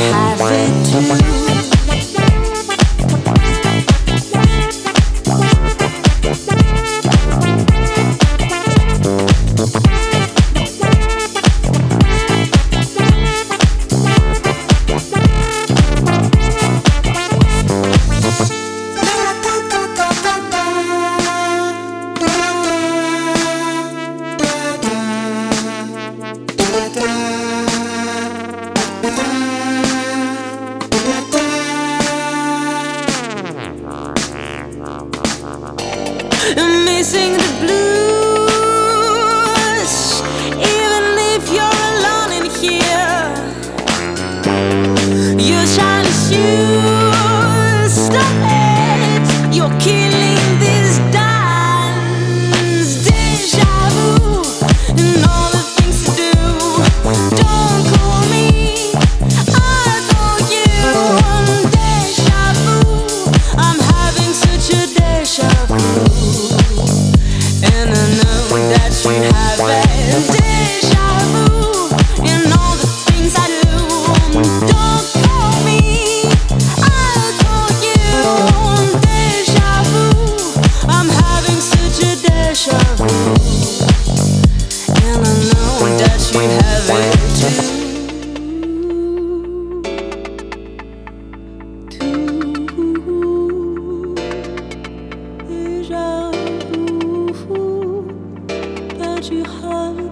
have it too. I'm missing the blues, even if you're alone in here. Your shiny shoes, stop it, you're killing this dance. Deja vu, and all the things to do. Don't call me, I call you. Deja vu, I'm having such a deja vu. And I know that you have it. Deja vu in all the things I do. Don't call me, I'll call you. Deja vu, I'm having such a deja vu. And I know that you have it too. Deja vu, that you have